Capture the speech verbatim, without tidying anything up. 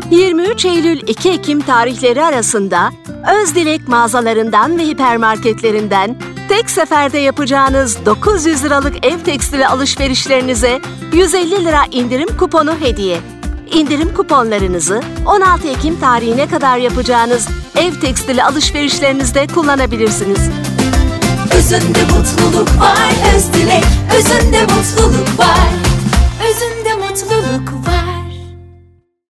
yirmi üç Eylül iki Ekim tarihleri arasında Özdilek mağazalarından ve hipermarketlerinden tek seferde yapacağınız dokuz yüz liralık ev tekstili alışverişlerinize yüz elli lira indirim kuponu hediye. İndirim kuponlarınızı on altı Ekim tarihine kadar yapacağınız ev tekstili alışverişlerinizde kullanabilirsiniz. Özünde mutluluk var Özdilek, özünde mutluluk var, özünde mutluluk var.